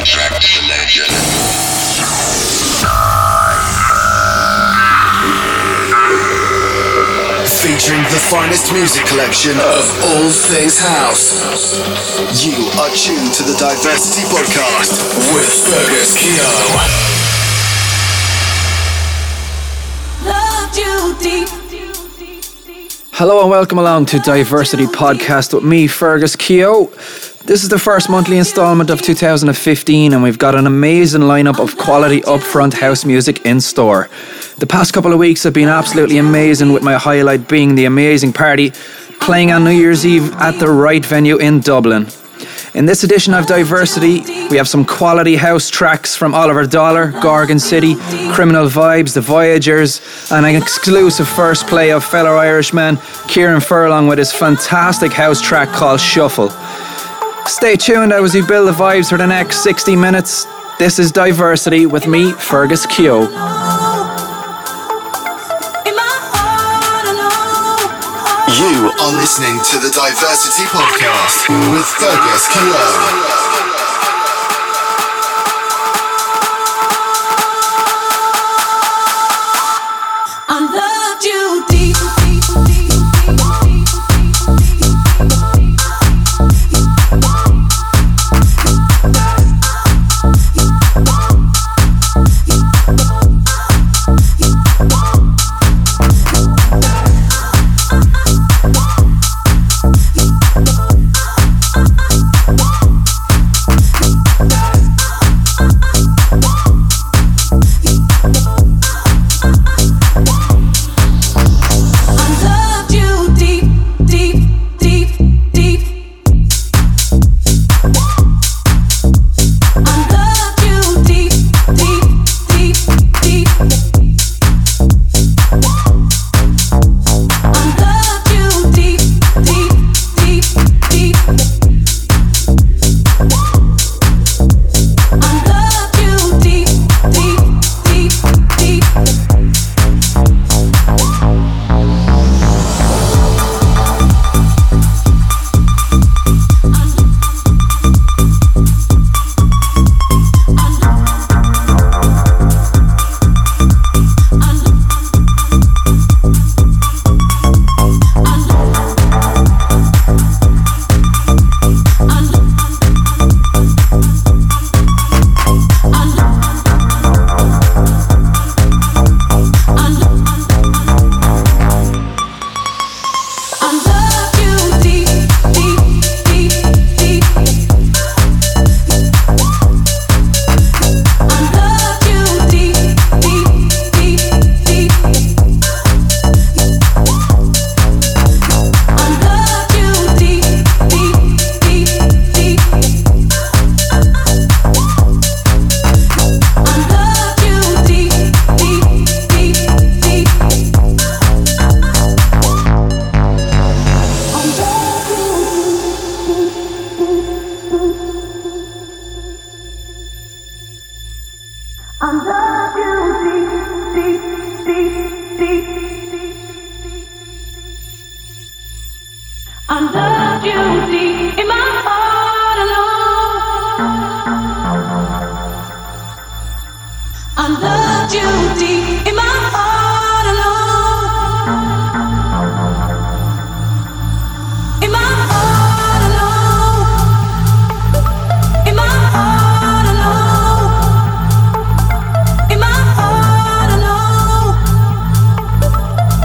track selection. Featuring the finest music collection of all things house. You are tuned to the Diversity Podcast with Fergus Keogh. Loved you deep. Hello and welcome along to Diversity Podcast with me, Fergus Keogh. This is the first monthly instalment of 2015 and we've got an amazing lineup of quality upfront house music in store. The past couple of weeks have been absolutely amazing, with my highlight being the amazing party playing on New Year's Eve at the right venue in Dublin. In this edition of Diversity, we have some quality house tracks from Oliver Dollar, Gorgon City, Criminal Vibes, The Voyagers, and an exclusive first play of fellow Irishman Kieran Furlong with his fantastic house track called Shuffle. Stay tuned as we build the vibes for the next 60 minutes. This is Diversity with me, Fergus Keogh. You are listening to the Diversity Podcast with Fergus Keogh.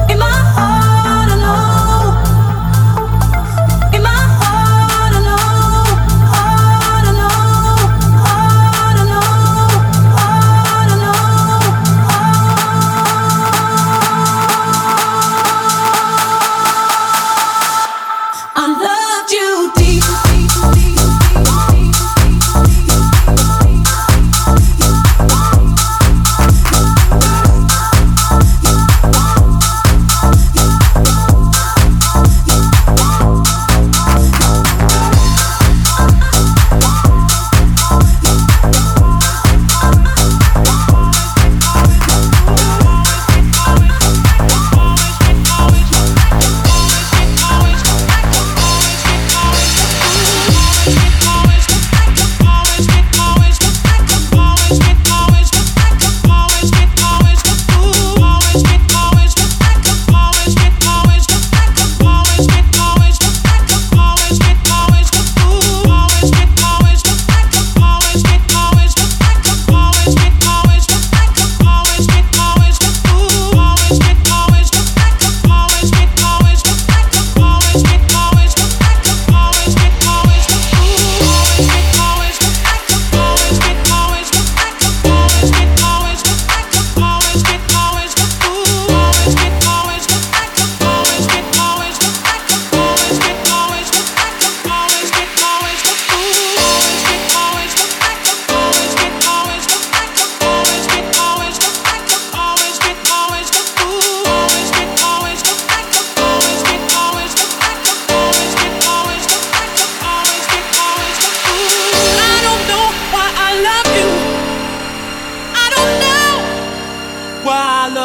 In my heart, I know.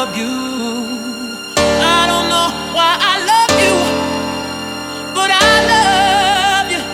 love you. I don't know why I love you, but I love you.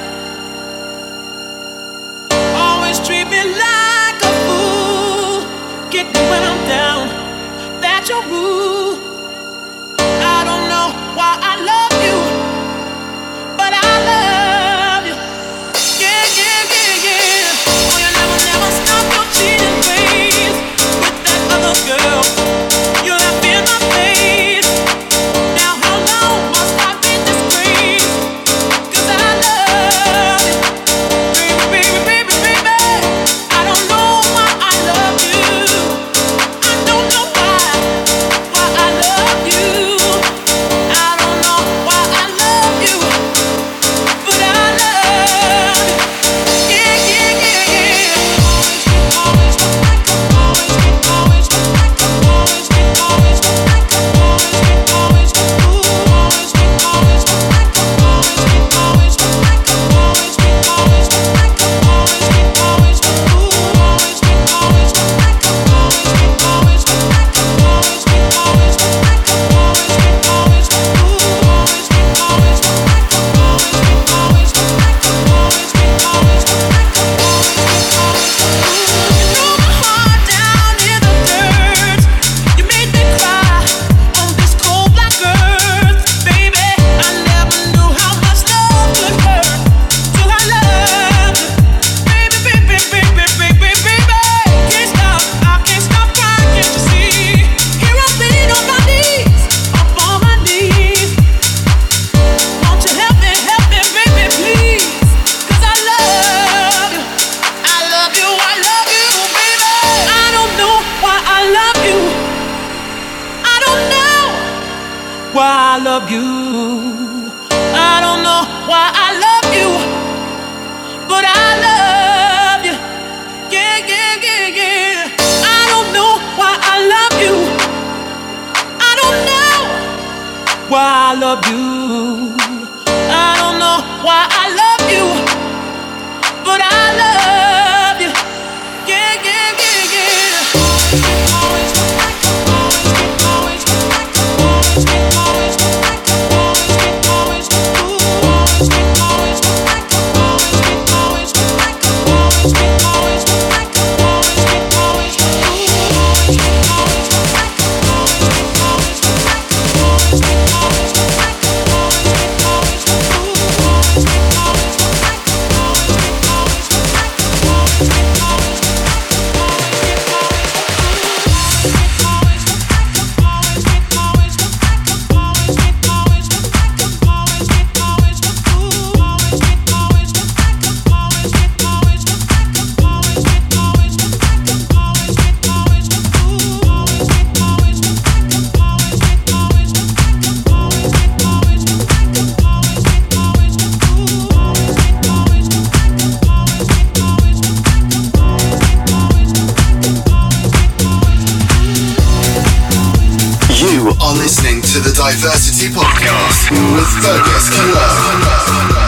Always treat me like a fool. Kick me when I'm down. That's your rule. I don't know why I love you, but I love you. Yeah, yeah, yeah, yeah. Oh, you never, never stop your cheating ways with that other girl. You left in my face. Now how long must I be disgraced? 'Cause I love you, baby, baby, baby, baby. I don't know why I love you. I don't know why I love you. I don't know why I love you, but I love you. Yeah, yeah, yeah, yeah. Always, always, always, always, always, always, why I love you. I don't know why I love you, but I love you. Yeah, yeah, yeah, yeah. Always, always, always, always, always, always, to the Diversity Podcast with Fergus Killer.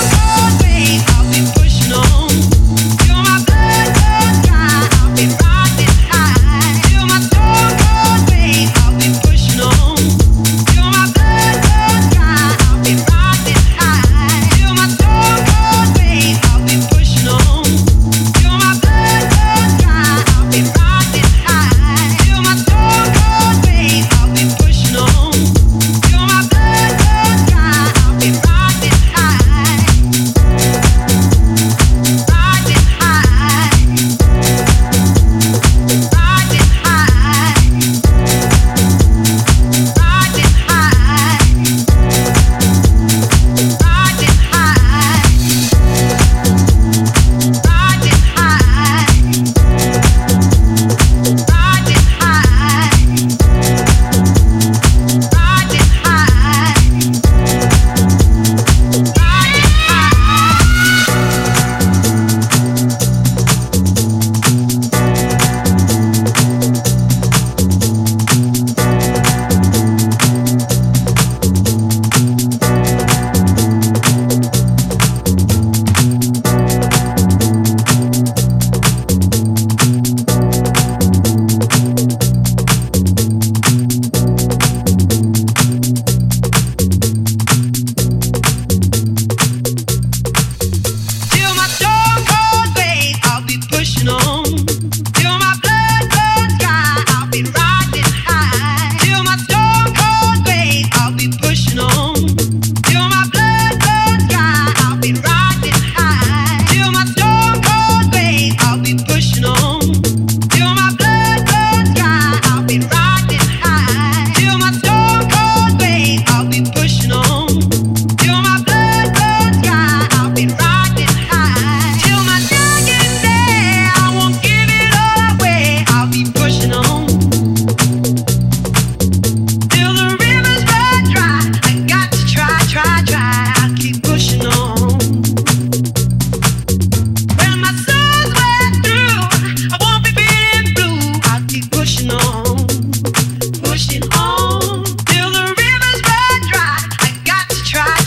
Right.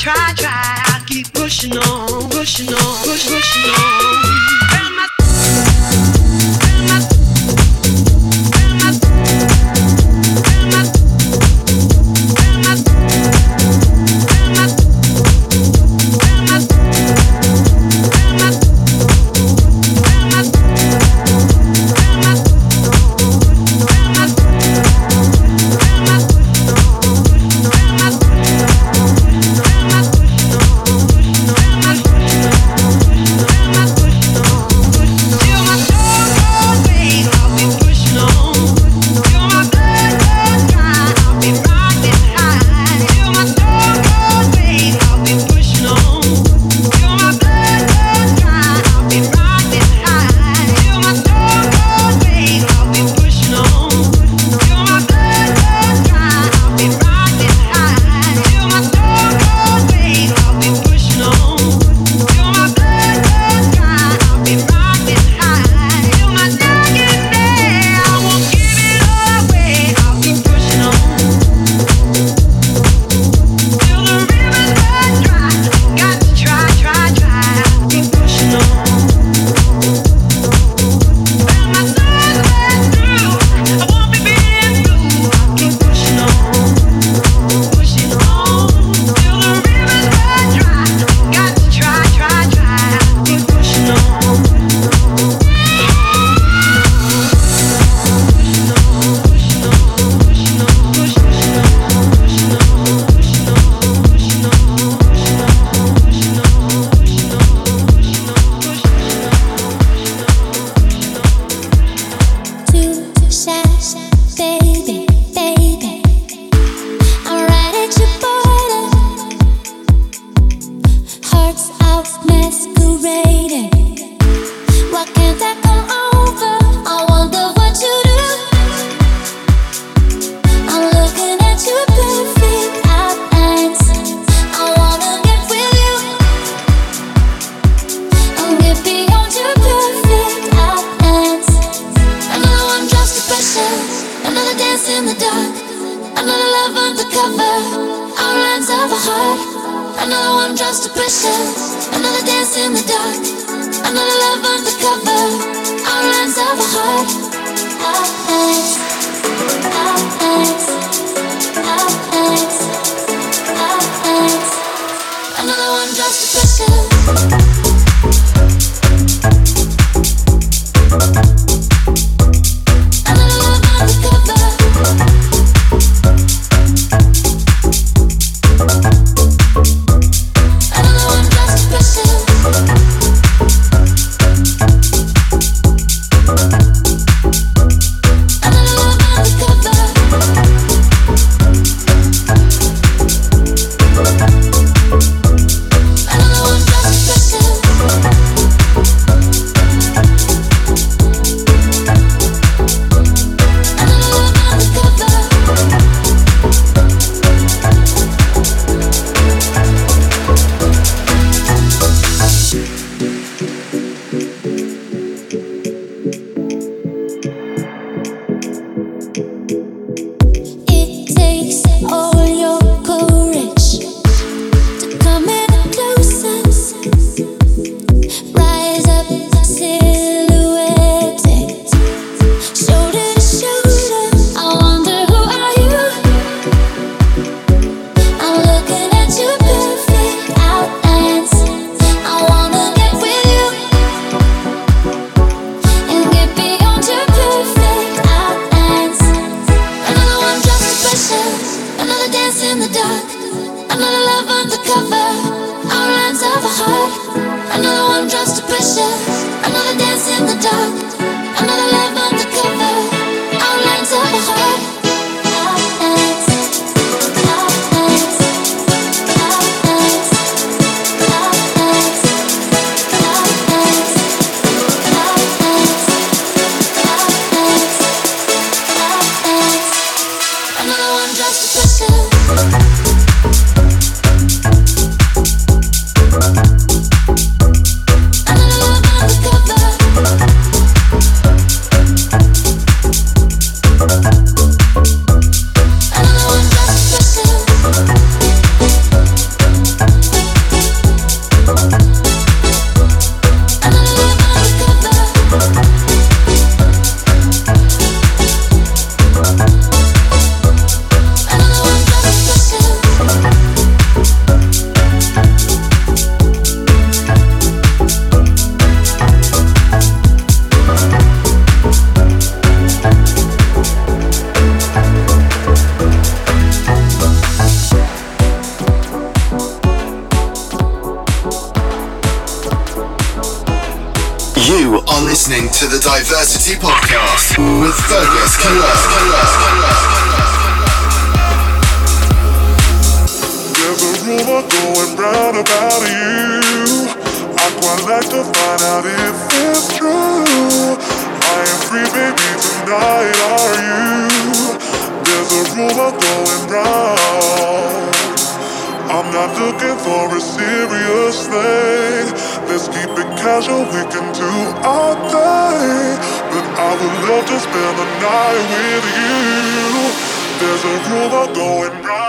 I keep pushing on, pushing on, pushing on. listening to the Diversity Podcast with Fergus Killer. There's a rumor going round about you. I'd quite like to find out if it's true. I am free, baby, tonight, are you? There's a rumor going round. I'm not looking for a serious thing. Let's keep it casual, we can do our thing. But I would love to spend the night with you. There's a rumor going round.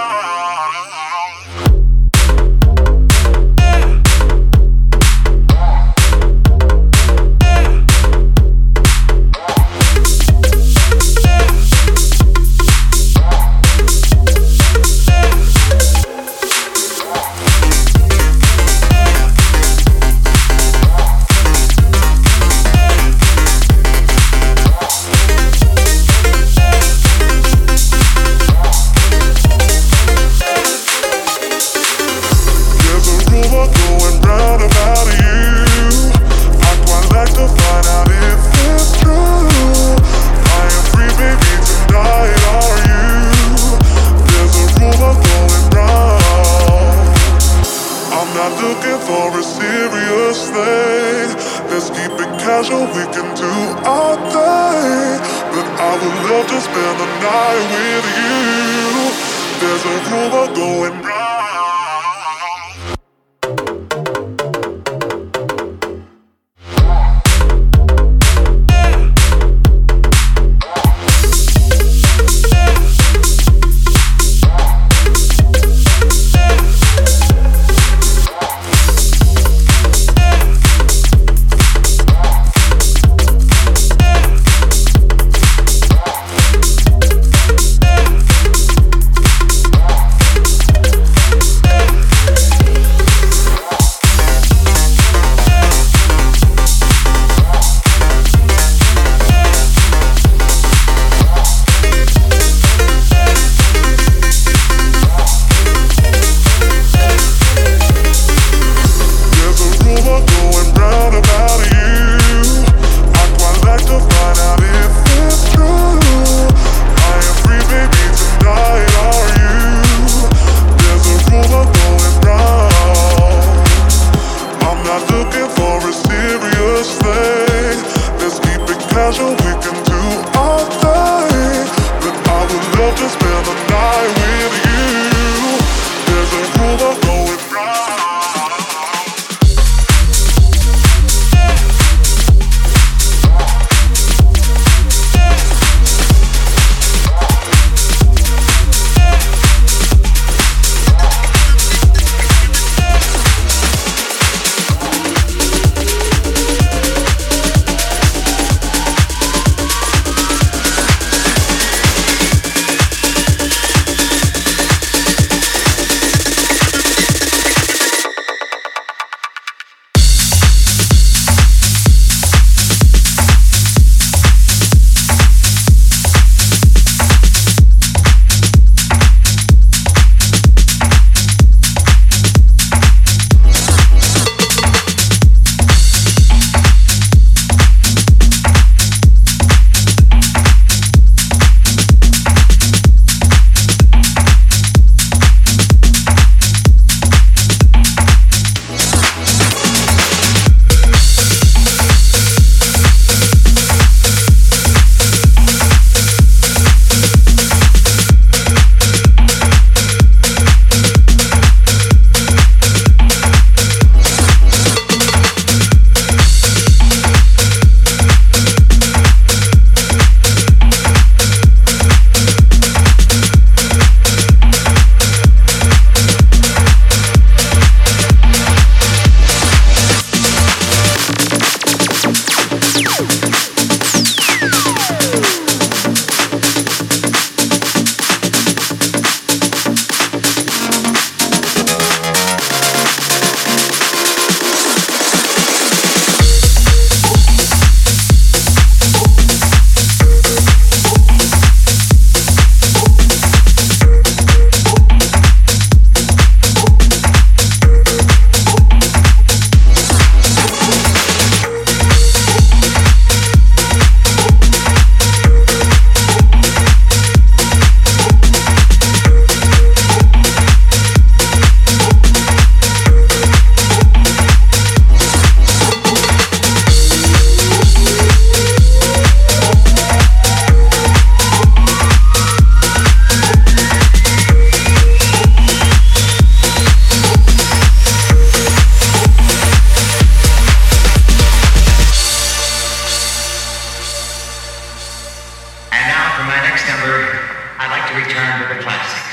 return to the classics.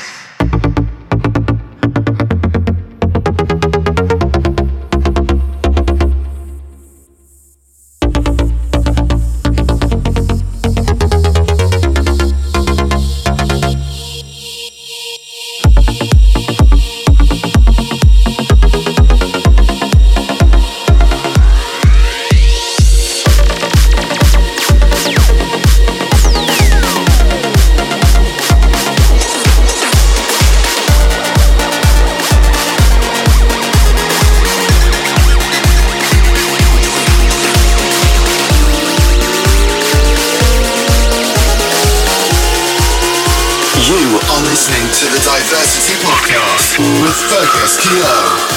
Listening to the Diversity Podcast with Fergus Kilo.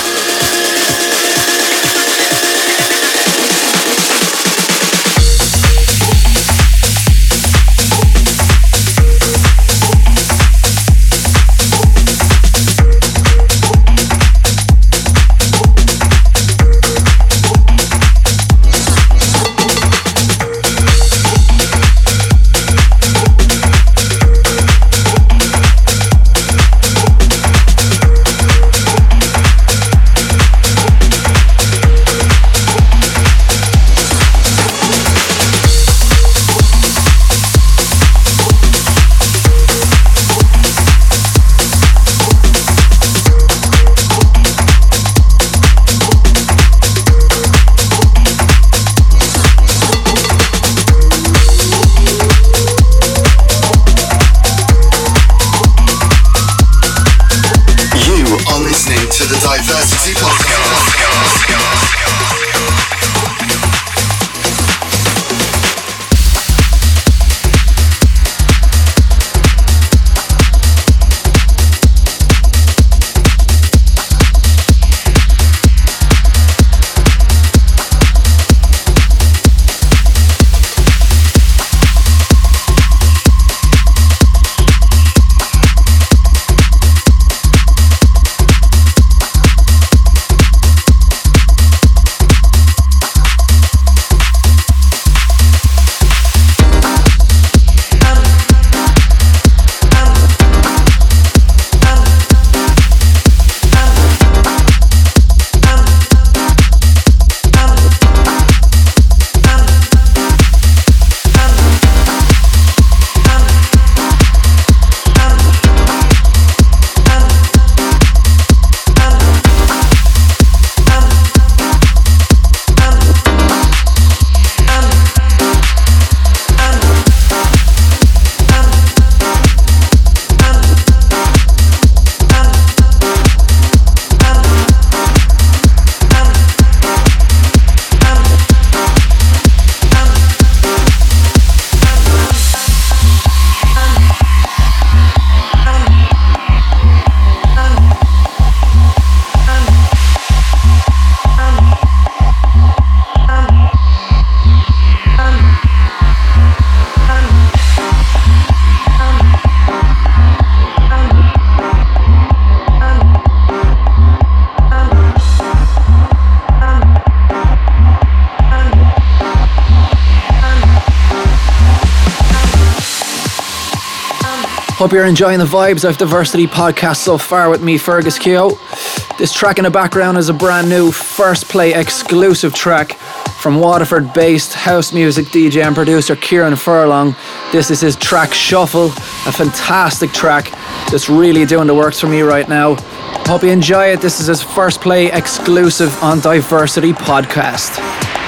Hope you're enjoying the vibes of Diversity Podcast so far with me, Fergus Keo. This track in the background is a brand new First Play exclusive track from Waterford-based house music DJ and producer Kieran Furlong. This is his track Shuffle, a fantastic track that's really doing the works for me right now. Hope you enjoy it. This is his First Play exclusive on Diversity Podcast.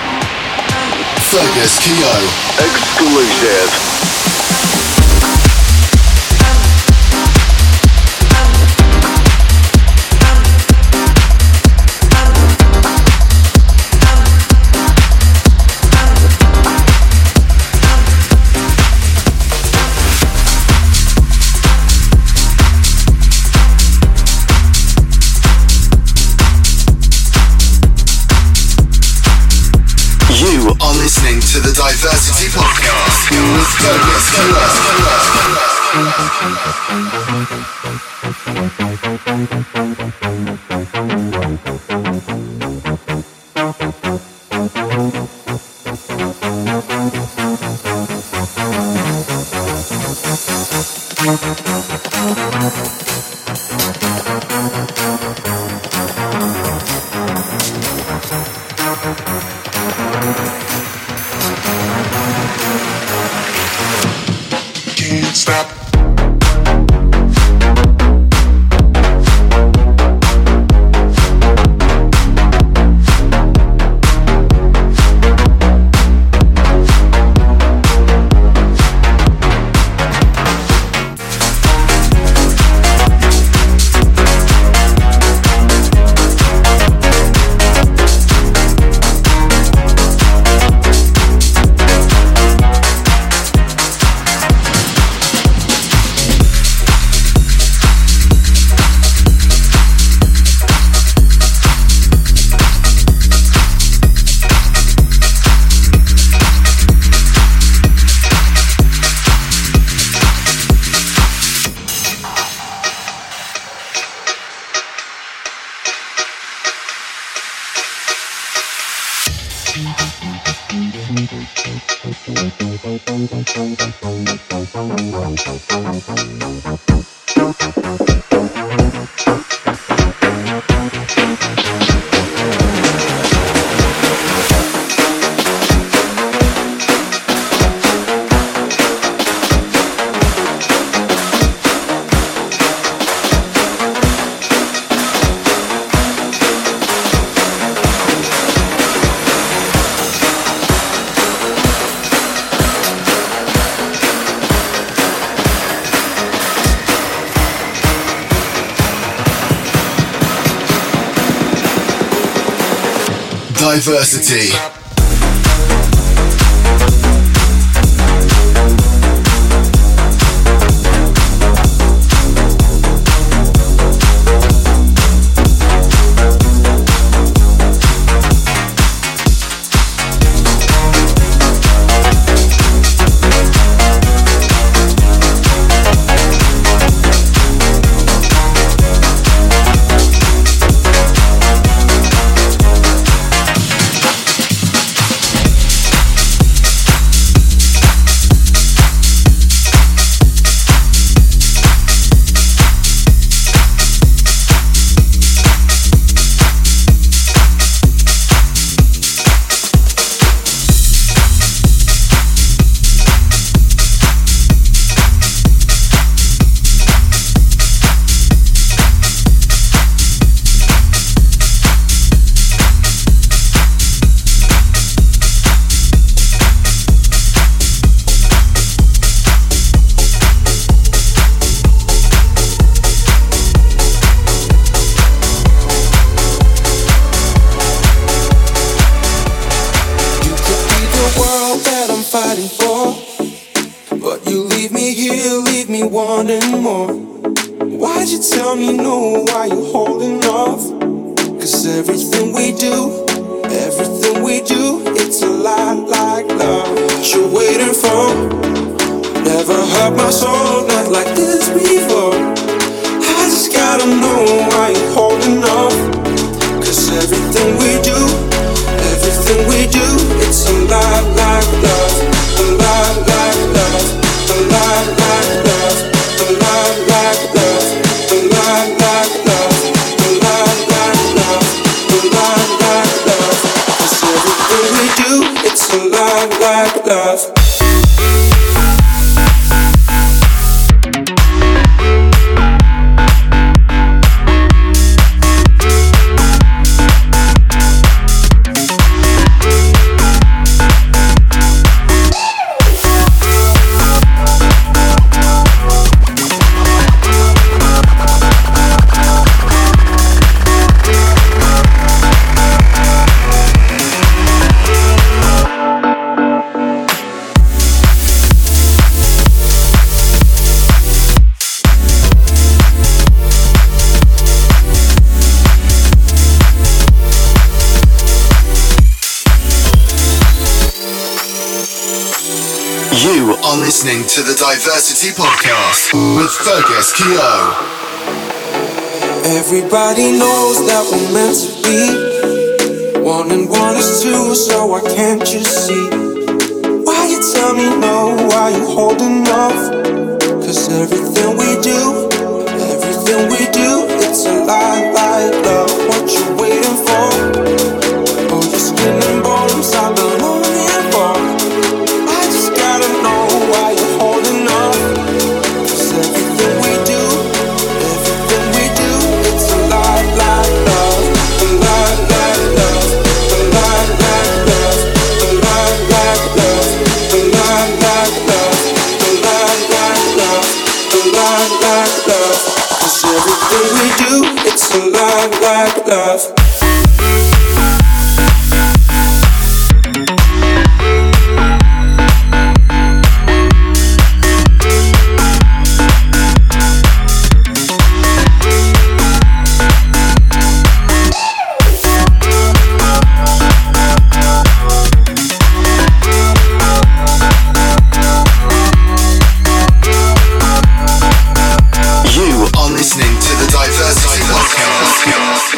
Fergus Keo. Exclusive. Listening to the Diversity Podcast with Fergus Kilo. Can't stop. Diversity. You are listening to the Diversity Podcast with Fergus Keogh. Everybody knows that we're meant to be. 1 and 1 is 2, so why can't you see? Why you tell me no, why you holding off? 'Cause everything we do, it's a lie, like love. What you waiting for? Oh, your skin and bones, I've been longing for. I just gotta know why you're holding up. 'Cause everything we do, it's a lie, like love. A lie, like love. A lie, like love. A lie, like love. A lie, like love. A lie, like love. A lie, like love. 'Cause everything we do, it's a lie, like love. Listening to the Diversity Podcast.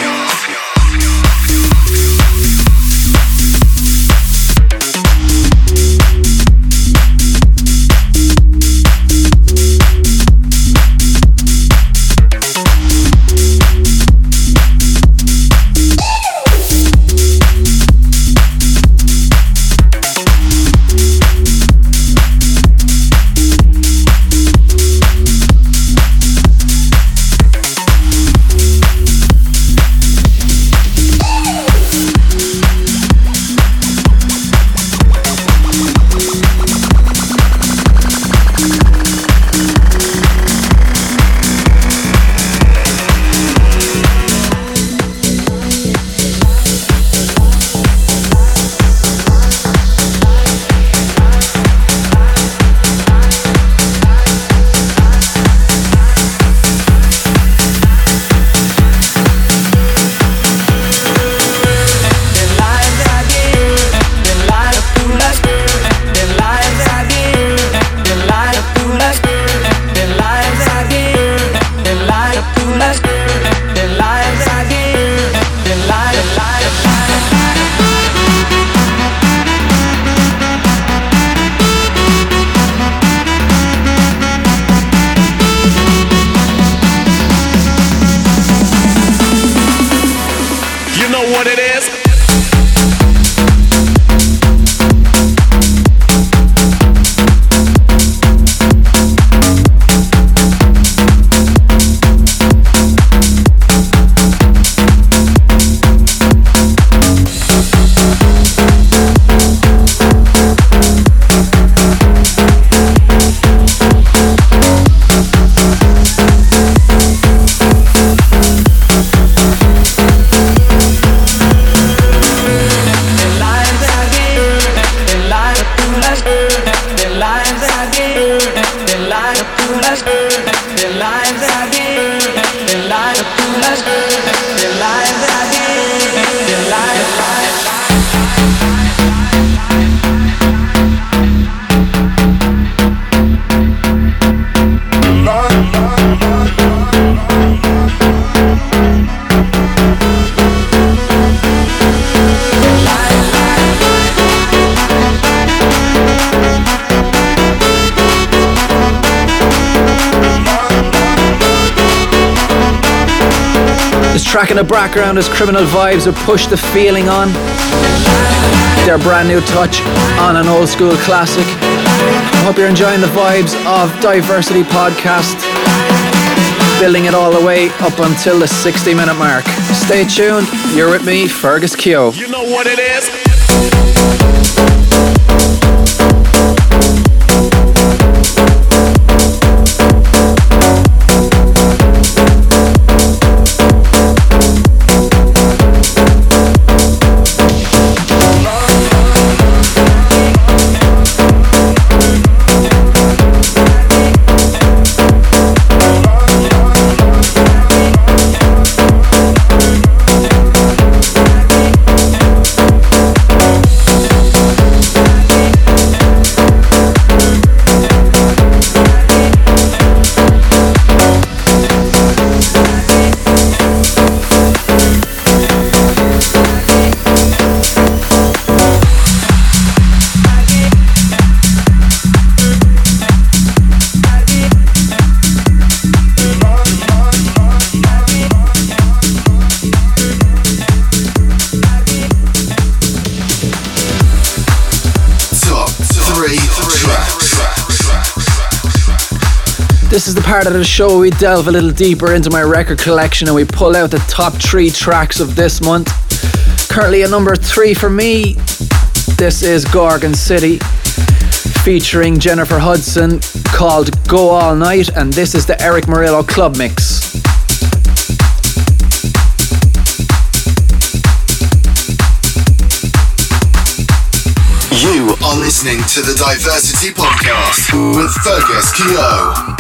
Track in the background is Criminal Vibes with Push the Feeling On. Their brand new touch on an old school classic. I hope you're enjoying the vibes of Diversity Podcast. Building it all the way up until the 60-minute mark. Stay tuned. You're with me, Fergus Keogh. You know what it is? is the part of the show where we delve a little deeper into my record collection and we pull out the top 3 tracks of this month. Currently at number 3 for me, this is Gorgon City featuring Jennifer Hudson, called Go All Night, and this is the Eric Morillo Club Mix. You are listening to the Diversity Podcast with Fergus Keogh.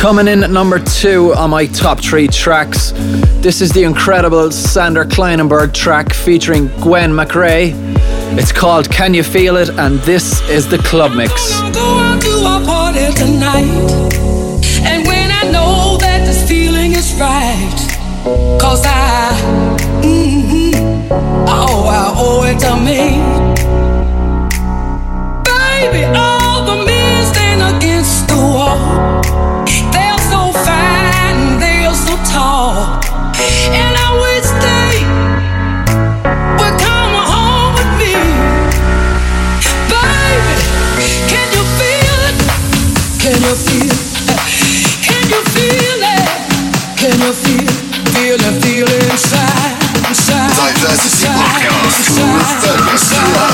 Coming in at number 2 on my top 3 tracks, this is the incredible Sander Kleinenberg track featuring Gwen McRae. It's called Can You Feel It, and this is the Club Mix. Go out to a party tonight, and when I know that this feeling is right, 'cause I owe it to me. Baby, all the men stand against the wall. They're so fine, they're so tall, and I wish they would come home with me. Baby, can you feel it? Can you feel it? Can you feel it? Can you feel it inside? Diversity Podcast with Fergus Kio.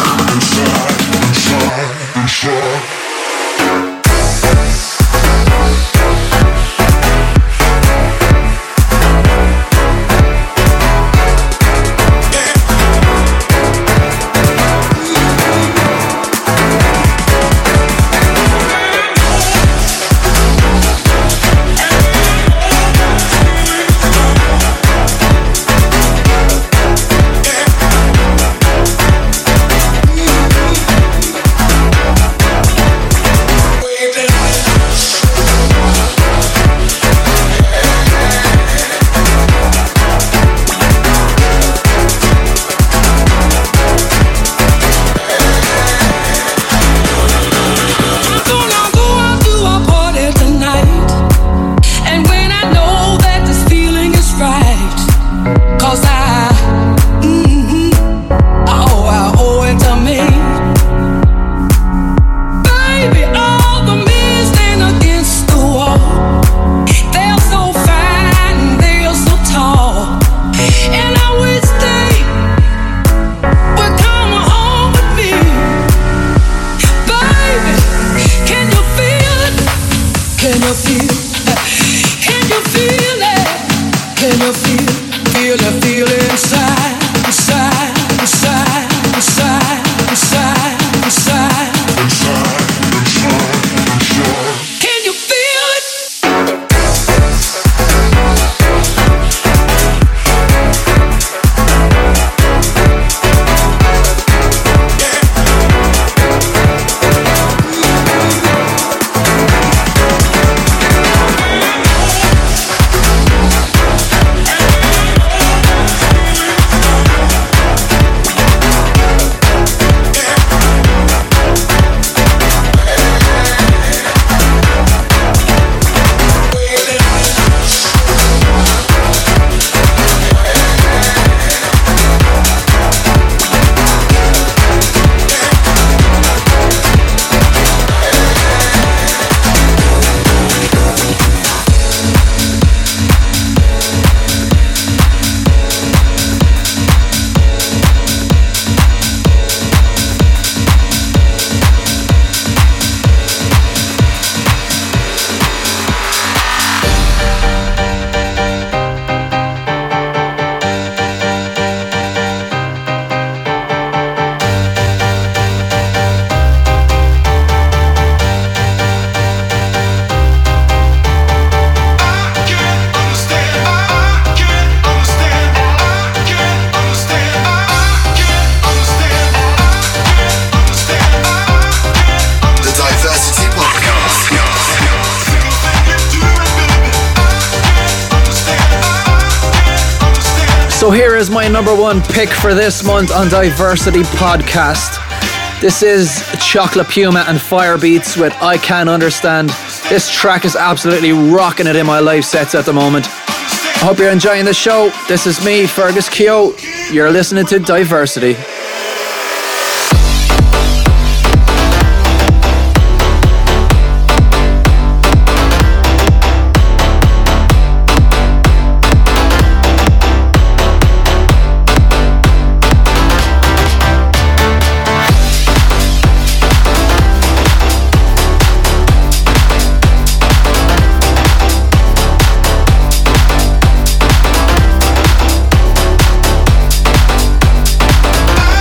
So here is my number 1 pick for this month on Diversity Podcast. This is Chocolate Puma and Firebeats with I Can't Understand. This track is absolutely rocking it in my live sets at the moment. I hope you're enjoying the show. This is me, Fergus Kio. You're listening to Diversity. I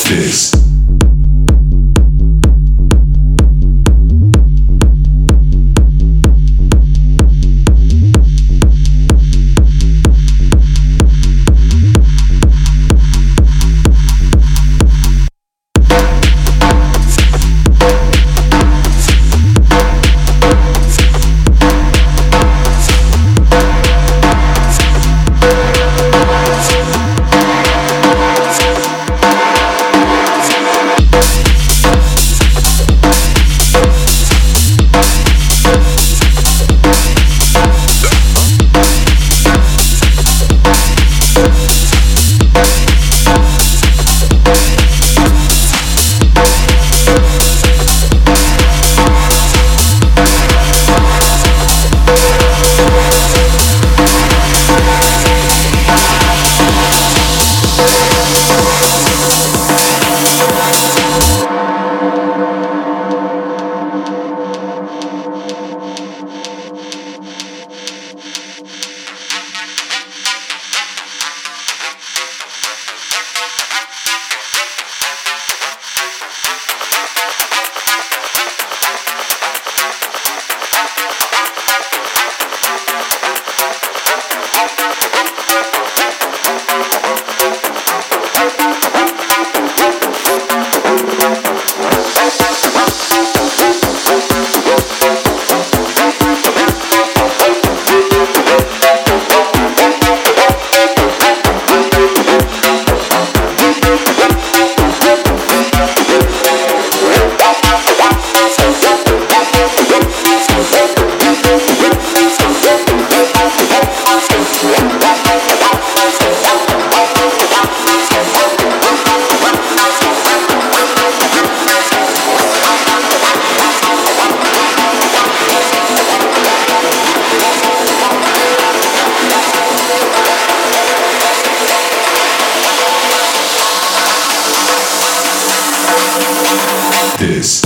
This. This.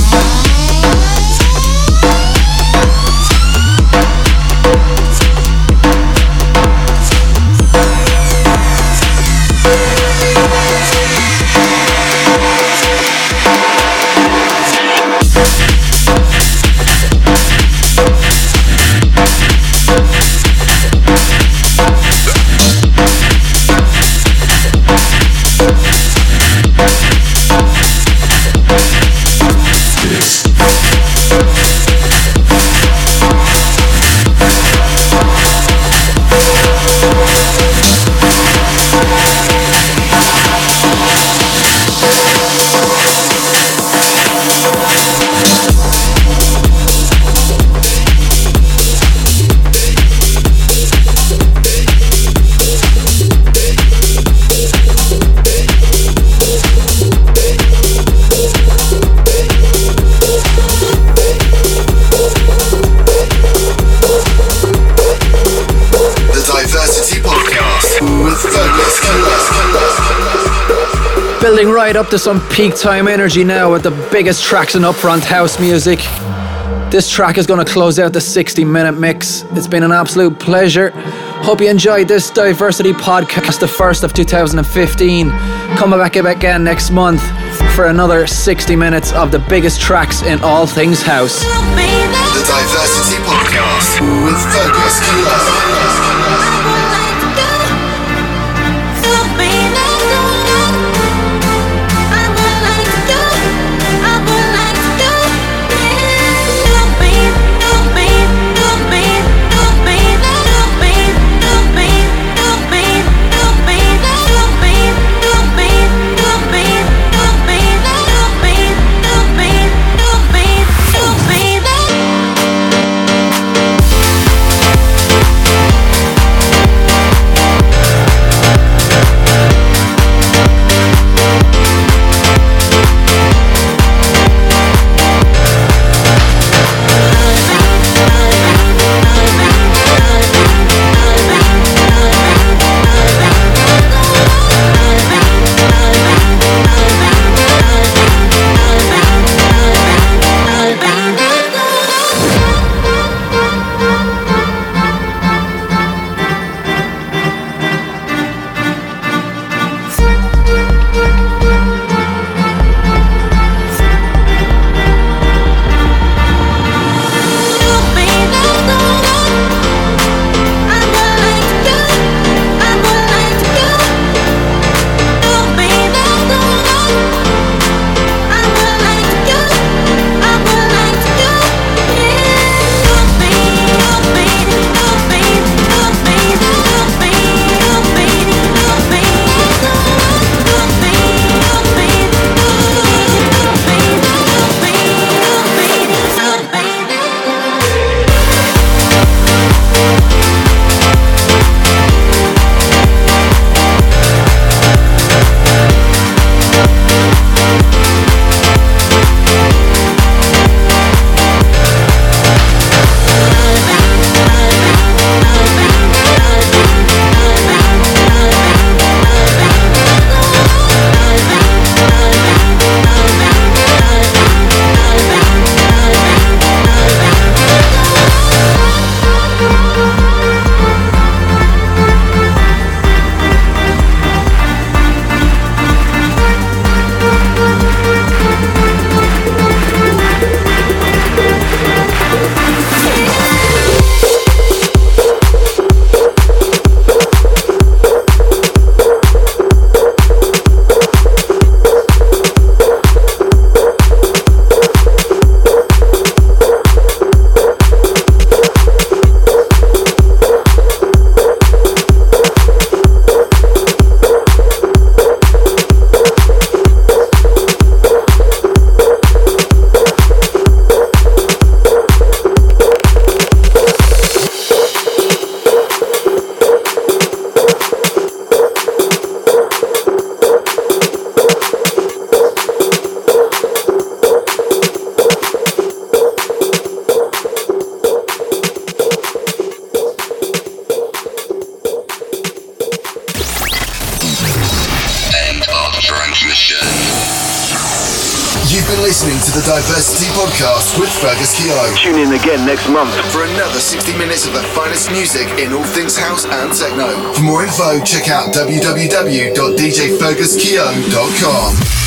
Building right up to some peak time energy now with the biggest tracks in upfront house music. This track is going to close out the 60-minute mix. It's been an absolute pleasure. Hope you enjoyed this Diversity podcast, the first of 2015. Come back again next month for another 60 minutes of the biggest tracks in all things house. The Diversity Podcast with Fergus Killer. You've been listening to the Diversity Podcast with Fergus Keogh. Tune in again next month for another 60 minutes of the finest music in all things house and techno. For more info, check out www.djferguskeogh.com.